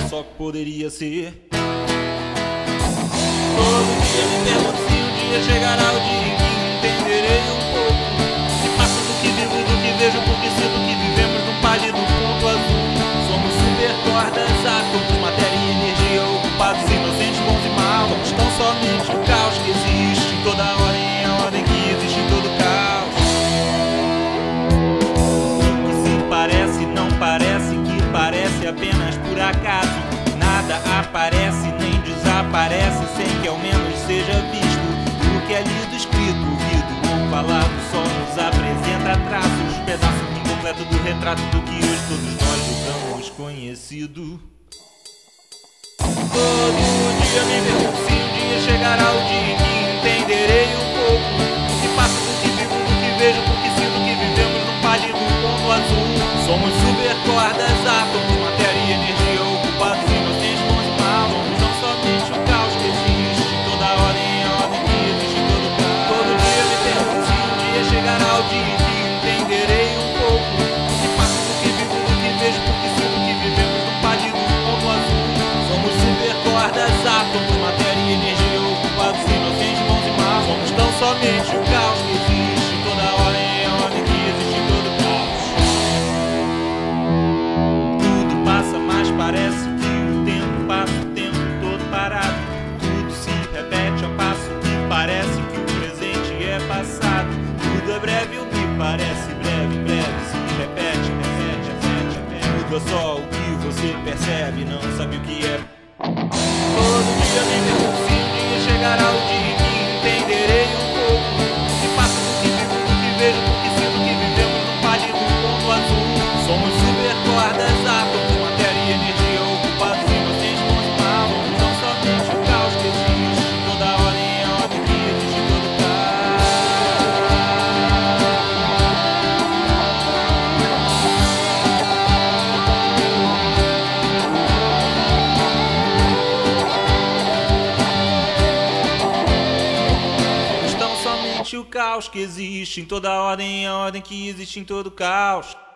só que poderia ser. Todo dia me pergunto se um dia chegará o dia em que entenderei um pouco que passo do que vivo, do que vejo, porque sinto que vivemos num pálido ponto azul. Somos supercordas, átomos, matéria e energia, ocupados, inocentes, bons e maus. Estão somente o caos que existe em toda ordem, a ordem que existe em todo caos. O que se parece não parece, que parece apenas por acaso. Nada aparece nem desaparece sem que ao menos seja visto. O que é lido, escrito, ouvido ou falado só nos apresenta traços, pedaços incompletos do retrato do que hoje todos nós julgamos conhecido. Todo dia me pergunto se um dia chegará o dia em que entenderei um pouco o que passa, do que vivo, do que vejo, porque sinto que vivemos num pálido ponto azul. Somos supercordas, átomos, matéria e energia, ocupados, inocentes, bons e maus. Somos não somente o caos que existe em toda a ordem, a ordem que existe em todo caos. Todo dia me pergunto se um dia chegará o dia em que entenderei um pouco o que passa, do que vivo, do que vejo, porque sinto que vivemos num pálido ponto azul. Somos supercordas, átomos, matéria e energia, ocupados, inocentes, bons e maus. Somos tão somente o caos que existe em toda a ordem, a ordem que existe em todo caos. Tudo passa, mas parece que o tempo passa o tempo todo parado. Tudo se repete ao passo que parece que o presente é passado. Tudo é breve, o que parece breve, breve se repete, repete, repete, repete. Tudo é só o que você percebe, não sabe o que é. Todo dia me pergunto se um dia chegará o dia em que entenderei um pouco o que passa, do que vivo, do que vejo, porque sinto que vivemos num pálido ponto azul. Somos supercordas, átomos, matéria e energia, ocupados, inocentes, bons e maus. Somos não somente o caos que existe em toda a ordem, a ordem que existe em todo caos. O caos que existe em toda a ordem, a ordem que existe em todo caos.